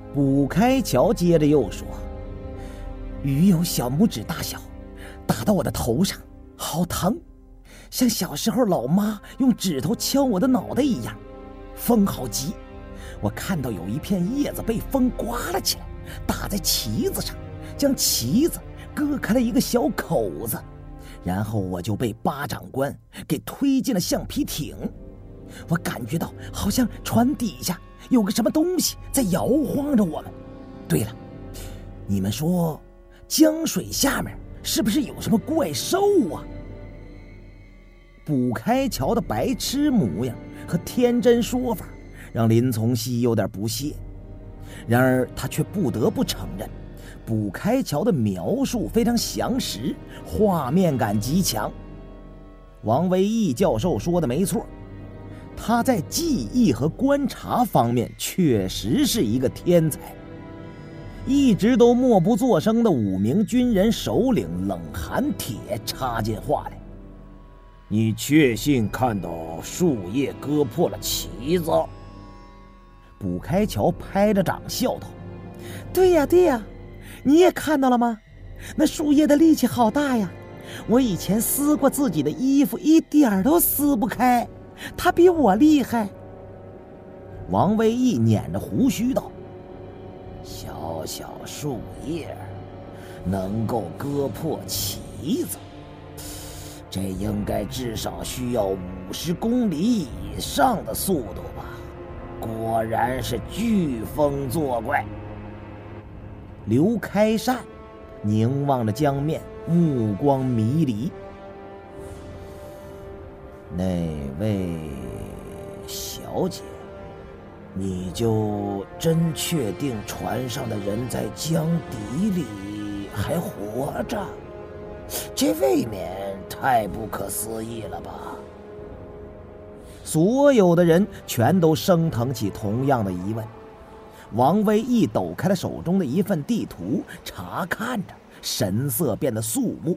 卜开桥接着又说：“鱼有小拇指大小，打到我的头上，好疼，像小时候老妈用指头敲我的脑袋一样。风好急，我看到有一片叶子被风刮了起来，打在旗子上，将旗子割开了一个小口子，然后我就被巴长官给推进了橡皮艇。我感觉到好像船底下有个什么东西在摇晃着我们。对了，你们说江水下面是不是有什么怪兽啊？”卜开桥的白痴模样和天真说法让林从熙有点不屑，然而他却不得不承认，卜开桥的描述非常详实，画面感极强。王维义教授说的没错，他在记忆和观察方面确实是一个天才。一直都默不作声的5名军人首领冷寒铁插进话来：“ 你确信看到树叶割破了旗子？” 卜开桥拍着掌笑道：“对呀对呀，你也看到了吗？那树叶的力气好大呀，我以前撕过自己的衣服一点都撕不开，他比我厉害。”王维义捻着胡须道：“ 小小树叶能够割破旗子，这应该至少需要50公里以上的速度吧？果然是飓风作怪。” 刘开善凝望着江面，目光迷离。 “那位小姐，你就真确定船上的人在江底里还活着？这未免太不可思议了吧？” 所有的人全都升腾起同样的疑问。王维义抖开了手中的一份地图，查看着，神色变得肃穆。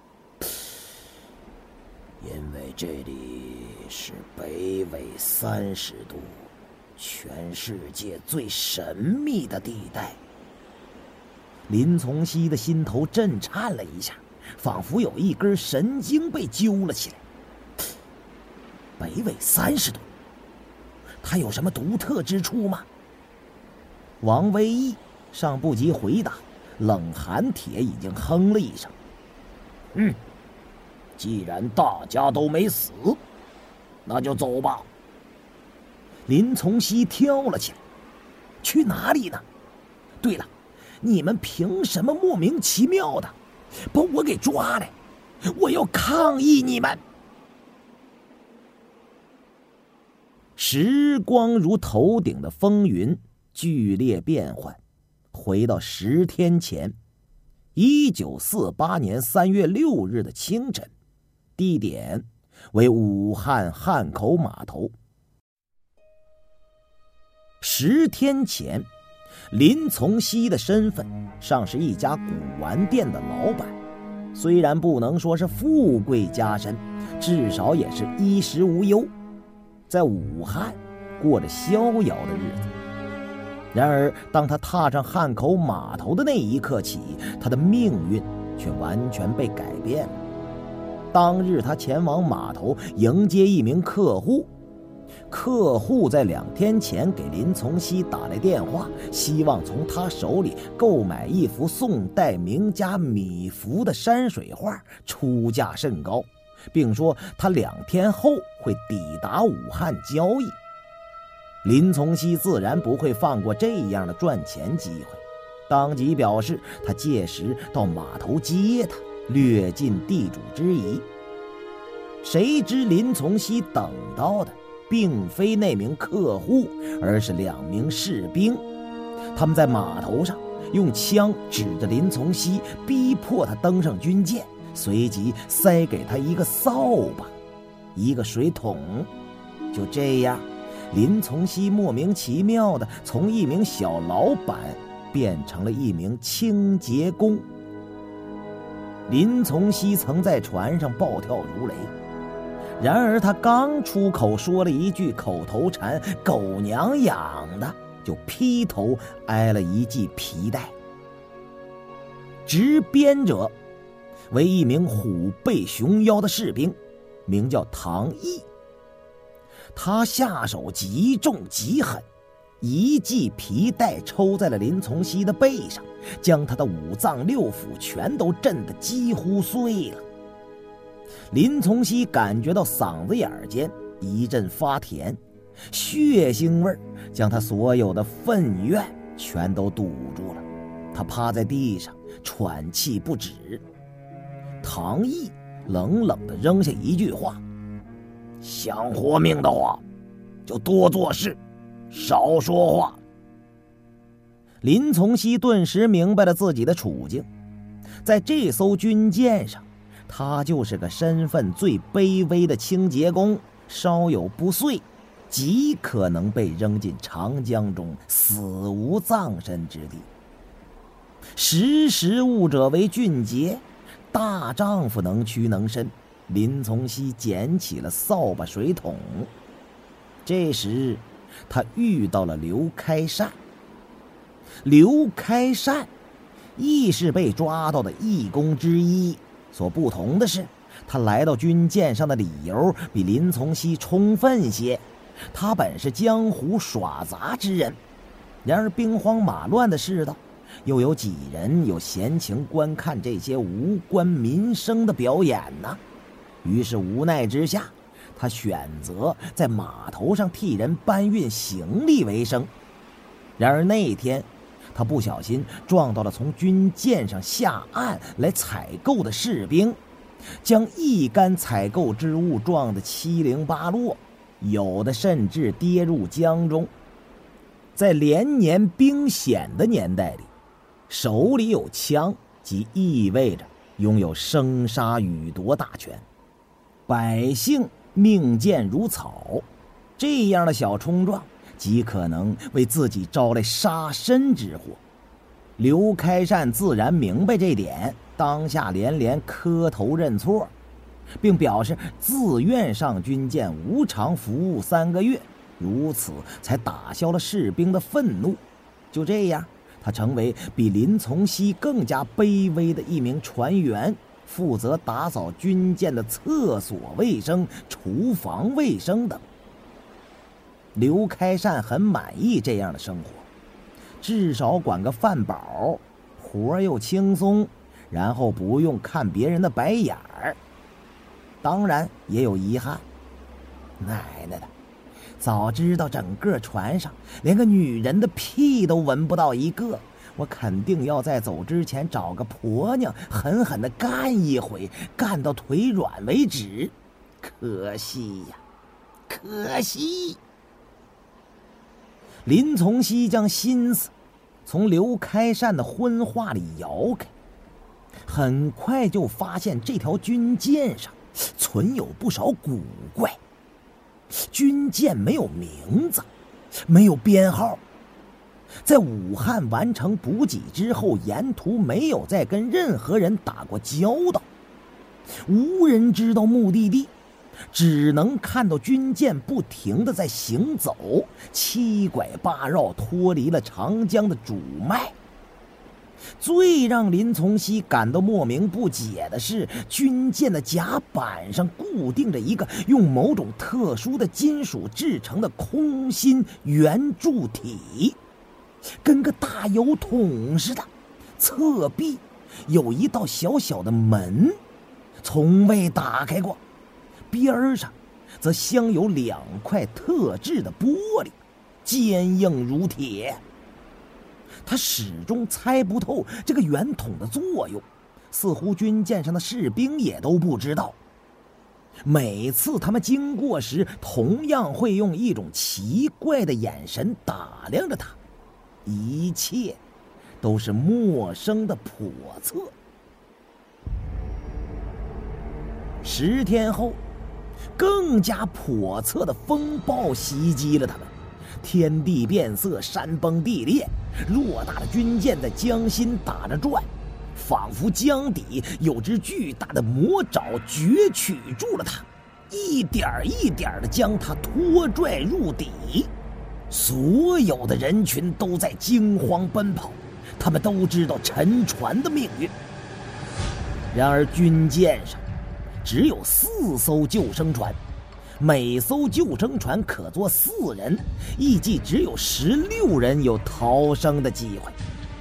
“因为这里是北纬30度，全世界最神秘的地带。” 林从熙的心头震颤了一下，仿佛有一根神经被揪了起来。北纬30度，它有什么独特之处吗？王维义尚不及回答，冷寒铁已经哼了一声：“ 既然大家都没死，那就走吧。” 林从熙跳了起来：“去哪里呢？对了，你们凭什么莫名其妙的把我给抓来？我要抗议你们！”时光如头顶的风云，剧烈变换，回到10天前，1948年3月6日的清晨，地点为武汉汉口码头。10天前，林从熙的身份尚是一家古玩店的老板，虽然不能说是富贵家身，至少也是衣食无忧，在武汉过着逍遥的日子。然而当他踏上汉口码头的那一刻起，他的命运却完全被改变了。当日他前往码头迎接一名客户，客户在2天前给林从熙打来电话，希望从他手里购买一幅宋代名家米芾的山水画，出价甚高，并说他2天后会抵达武汉交易。林从熙自然不会放过这样的赚钱机会，当即表示他届时到码头接他，略尽地主之谊。谁知林从熙等到的并非那名客户，而是2名士兵。他们在码头上用枪指着林从熙，逼迫他登上军舰，随即塞给他一个扫把，一个水桶。就这样，林从熙莫名其妙地从一名小老板变成了一名清洁工。林从熙曾在船上暴跳如雷，然而他刚出口说了一句口头禅“狗娘养的”， 就劈头挨了一记皮带。执鞭者为一名虎背熊腰的士兵，名叫唐毅。他下手极重极狠，一记皮带抽在了林从熙的背上，将他的五脏六腑全都震得几乎碎了。林从熙感觉到嗓子眼间一阵发甜，血腥味将他所有的愤怨全都堵住了。他趴在地上喘气不止。唐毅冷冷地扔下一句话：想活命的话就多做事，少说话。林从熙顿时明白了自己的处境，在这艘军舰上，他就是个身份最卑微的清洁工，稍有不遂，极可能被扔进长江中，死无葬身之地。识时务者为俊杰，大丈夫能屈能伸。林从熙捡起了扫把水桶，这时他遇到了刘开善。刘开善亦是被抓到的义工之一，所不同的是，他来到军舰上的理由比林从熙充分些。他本是江湖耍杂之人，然而兵荒马乱的世道，又有几人有闲情观看这些无关民生的表演呢？于是无奈之下，他选择在码头上替人搬运行李为生。然而那天，他不小心撞到了从军舰上下岸来采购的士兵，将一干采购之物撞得七零八落，有的甚至跌入江中。在连年兵险的年代里，手里有枪即意味着拥有生杀予夺大权。百姓命贱如草，这样的小冲撞极可能为自己招来杀身之祸。刘开善自然明白这点，当下连连磕头认错，并表示自愿上军舰无偿服务3个月，如此才打消了士兵的愤怒。就这样，他成为比林从熙更加卑微的一名船员，负责打扫军舰的厕所卫生、厨房卫生等。刘开善很满意这样的生活，至少管个饭饱，活又轻松，然后不用看别人的白眼儿。当然也有遗憾，奶奶的，早知道整个船上连个女人的屁都闻不到一个，我肯定要在走之前找个婆娘狠狠地干一回，干到腿软为止。可惜呀，可惜。林从熙将心思从刘开善的荤话里摇开，很快就发现这条军舰上存有不少古怪。军舰没有名字，没有编号，在武汉完成补给之后，沿途没有再跟任何人打过交道，无人知道目的地，只能看到军舰不停地在行走，七拐八绕脱离了长江的主脉。最让林从熙感到莫名不解的是，军舰的甲板上固定着一个用某种特殊的金属制成的空心圆柱体，跟个大油桶似的，侧壁有一道小小的门，从未打开过，边上则镶有2块特制的玻璃，坚硬如铁。他始终猜不透这个圆筒的作用，似乎军舰上的士兵也都不知道。每次他们经过时，同样会用一种奇怪的眼神打量着他，一切都是陌生的叵测。10天后，更加叵测的风暴袭击了他们，天地变色，山崩地裂，偌大的军舰在江心打着转，仿佛江底有只巨大的魔爪攫取住了它，一点一点地将它拖拽入底。 所有的人群都在惊慌奔跑，他们都知道沉船的命运。然而军舰上只有4艘救生船，每艘救生船可坐4人，预计只有16人有逃生的机会。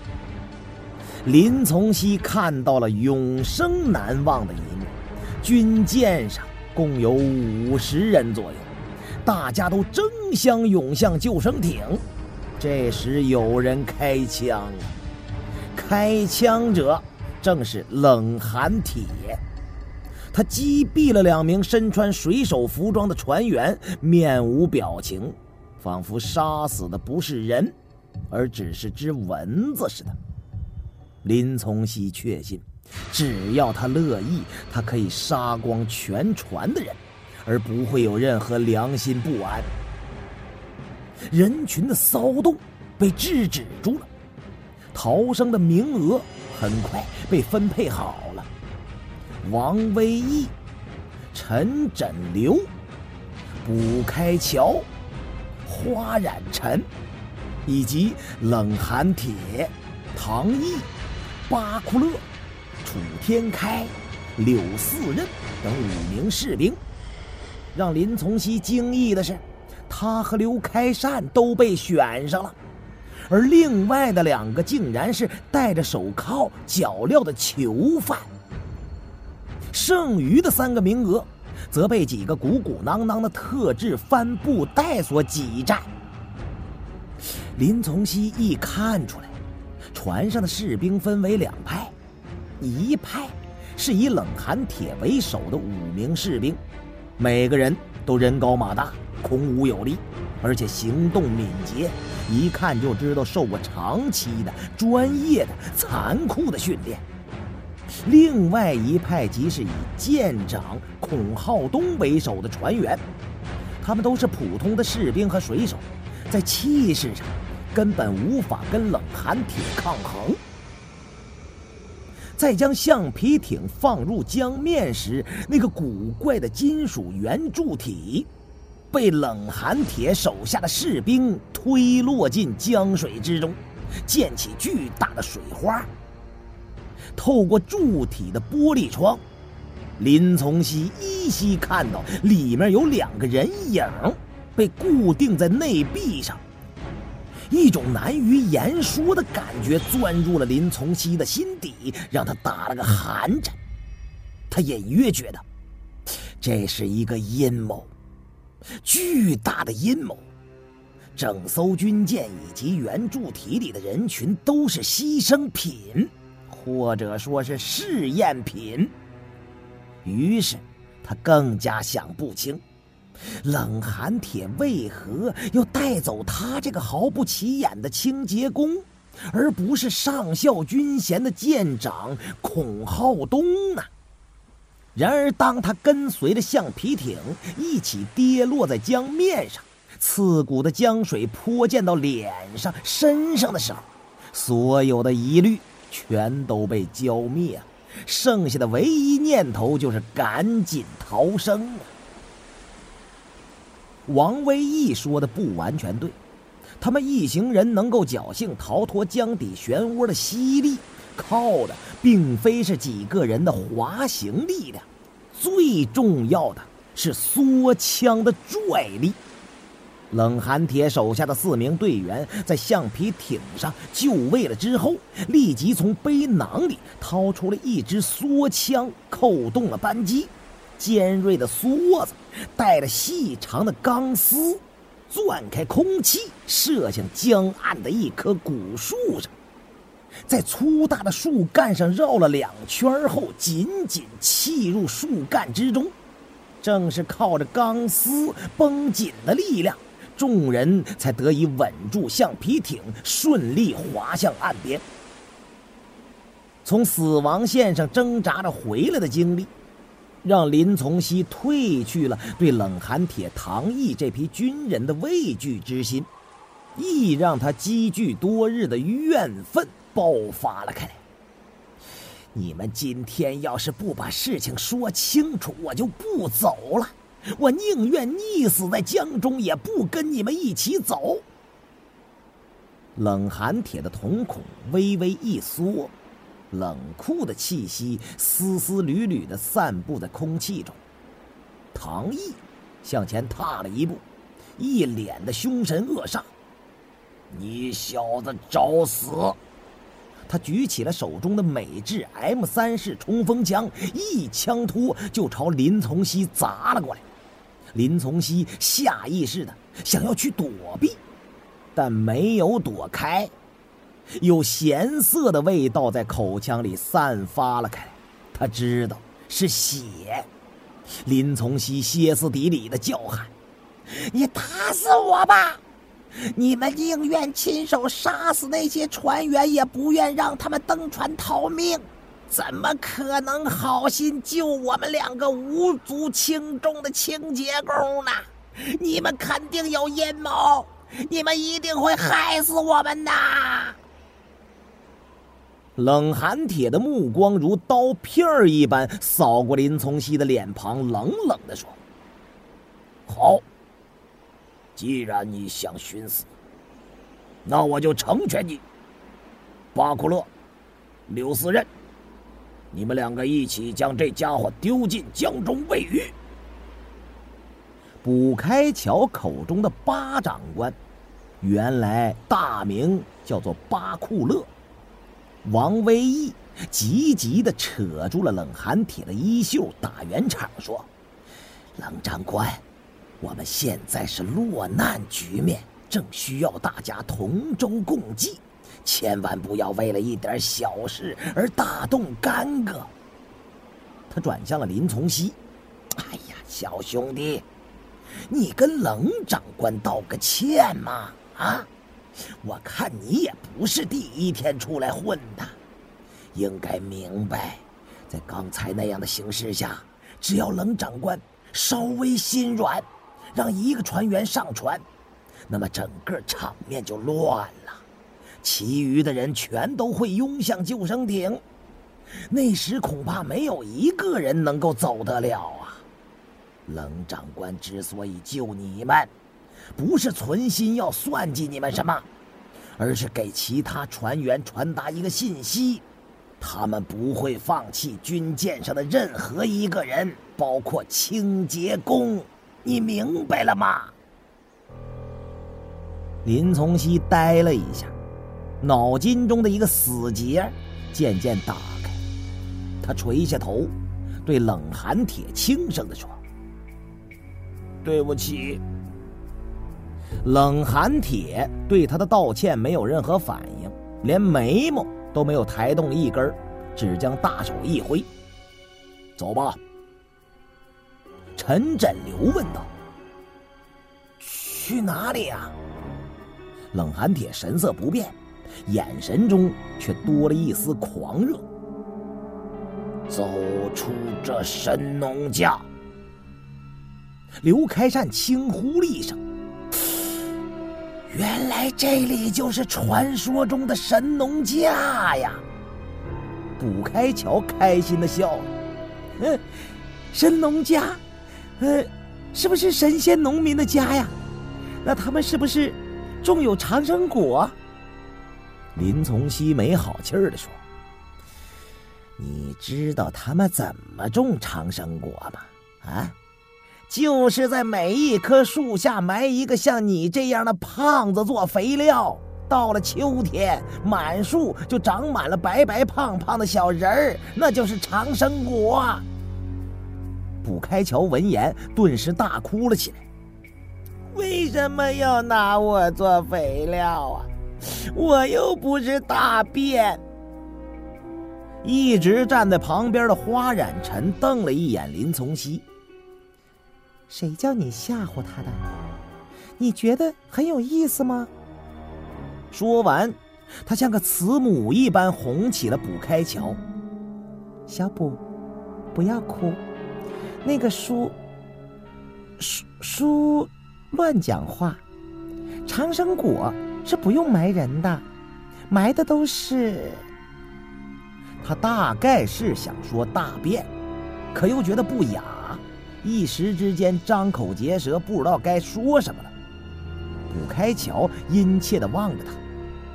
林从熙看到了永生难忘的一幕，军舰上共有50人左右，大家都争相涌向救生艇。这时有人开枪了，开枪者正是冷寒铁。他击毙了2名身穿水手服装的船员，面无表情，仿佛杀死的不是人，而只是只蚊子似的。林从熙确信，只要他乐意，他可以杀光全船的人，而不会有任何良心不安。人群的骚动被制止住了，逃生的名额很快被分配好了。王威义、陈枕流、卜开桥、花染臣以及冷寒铁、唐毅、巴库勒、楚天开、柳四任等5名士兵。让林从熙惊异的是，他和刘开善都被选上了，而另外的2个竟然是戴着手铐脚镣的囚犯。剩余的3个名额则被几个鼓鼓囊囊的特制帆布袋所挤占。林从熙一看出来，船上的士兵分为2派，一派是以冷寒铁为首的5名士兵，每个人都人高马大，孔武有力，而且行动敏捷，一看就知道受过长期的专业的残酷的训练。另外一派即是以舰长孔浩东为首的船员，他们都是普通的士兵和水手，在气势上根本无法跟冷寒铁抗衡。在将橡皮艇放入江面时，那个古怪的金属圆柱体被冷寒铁手下的士兵推落进江水之中，溅起巨大的水花。透过柱体的玻璃窗，林从熙依稀看到里面有2个人影被固定在内壁上。一种难于言说的感觉钻入了林从熙的心底，让他打了个寒颤。他隐约觉得这是一个阴谋，巨大的阴谋。整艘军舰以及圆柱体里的人群都是牺牲品，或者说是试验品。于是他更加想不清，冷寒铁为何要带走他这个毫不起眼的清洁工，而不是上校军衔的舰长孔浩东呢？然而当他跟随着橡皮艇一起跌落在江面上，刺骨的江水泼溅到脸上身上的时候，所有的疑虑全都被浇灭了，剩下的唯一念头就是赶紧逃生啊。王威义说的不完全对，他们一行人能够侥幸逃脱江底漩涡的吸力，靠的并非是几个人的滑行力量，最重要的是缩枪的拽力。冷寒铁手下的4名队员在橡皮艇上就位了之后，立即从背囊里掏出了一支缩枪，扣动了扳机。尖锐的梭子带着细长的钢丝钻开空气，射向江岸的一棵古树上，在粗大的树干上绕了2圈后，紧紧契入树干之中。正是靠着钢丝绷紧的力量，众人才得以稳住橡皮艇，顺利滑向岸边。从死亡线上挣扎着回来的经历，让林从熙褪去了对冷寒铁、唐毅这批军人的畏惧之心，亦让他积聚多日的怨愤爆发了开来。你们今天要是不把事情说清楚，我就不走了，我宁愿溺死在江中，也不跟你们一起走。 冷寒铁的瞳孔微微一缩，冷酷的气息丝丝缕缕地散布在空气中。唐毅向前踏了一步，一脸的凶神恶煞。你小子找死！他举起了手中的美制 M3式冲锋枪，一枪托就朝林从熙砸了过来。林从熙下意识的想要去躲避，但没有躲开，有咸涩的味道在口腔里散发了开来。他知道是血。林从熙歇斯底里的叫喊：你打死我吧！你们宁愿亲手杀死那些船员，也不愿让他们登船逃命，怎么可能好心救我们2个无足轻重的清洁工呢？你们肯定有阴谋，你们一定会害死我们的！冷寒铁的目光如刀片一般扫过林从熙的脸庞，冷冷地说：好，既然你想寻死，那我就成全你。巴库勒、柳思任，你们2个一起将这家伙丢进江中喂鱼。卜开桥口中的巴长官，原来大名叫做巴库勒。王威义急急地扯住了冷寒铁的衣袖，打圆场说：冷长官，我们现在是落难局面，正需要大家同舟共济，千万不要为了一点小事而大动干戈。他转向了林从熙：哎呀，小兄弟，你跟冷长官道个歉嘛！啊，我看你也不是第一天出来混的，应该明白，在刚才那样的形势下，只要冷长官稍微心软，让1个船员上船，那么整个场面就乱了，其余的人全都会拥向救生艇，那时恐怕没有1个人能够走得了啊！冷长官之所以救你们，不是存心要算计你们什么，而是给其他船员传达一个信息：他们不会放弃军舰上的任何1个人，包括清洁工。你明白了吗？林从熙呆了一下，脑筋中的一个死结渐渐打开。他垂下头，对冷寒铁轻声地说：对不起。冷寒铁对他的道歉没有任何反应，连眉毛都没有抬动一根，只将大手一挥：走吧。陈振流问道：去哪里啊？冷寒铁神色不变，眼神中却多了一丝狂热。走出这神农架。刘开善轻呼了一声：原来这里就是传说中的神农架呀！卜开桥开心地笑了：神农架，是不是神仙农民的家呀？那他们是不是种有长生果？林从熙没好气儿地说：你知道他们怎么种长生果吗？啊，就是在每一棵树下埋一个像你这样的胖子做肥料，到了秋天，满树就长满了白白胖胖的小人儿，那就是长生果。卜开桥闻言顿时大哭了起来：为什么要拿我做肥料啊？我又不是大便。一直站在旁边的花染尘瞪了一眼林从熙：谁叫你吓唬他的？你觉得很有意思吗？说完，他像个慈母一般哄起了卜开桥：小卜，不要哭，那个书乱讲话，长生果是不用埋人的，埋的都是……他大概是想说大便，可又觉得不雅，一时之间张口结舌，不知道该说什么了。卜开桥殷切地望着他：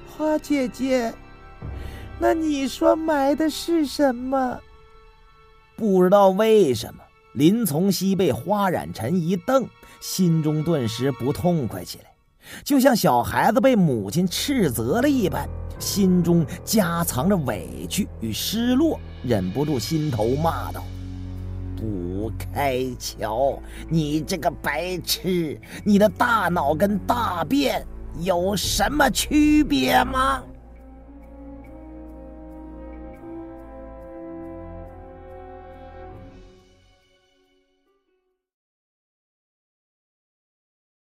花姐姐，那你说埋的是什么？ 不知道为什么，林从熙被花染尘一瞪，心中顿时不痛快起来，就像小孩子被母亲斥责了一般，心中夹藏着委屈与失落，忍不住心头骂道： 不开窍，你这个白痴，你的大脑跟大便有什么区别吗？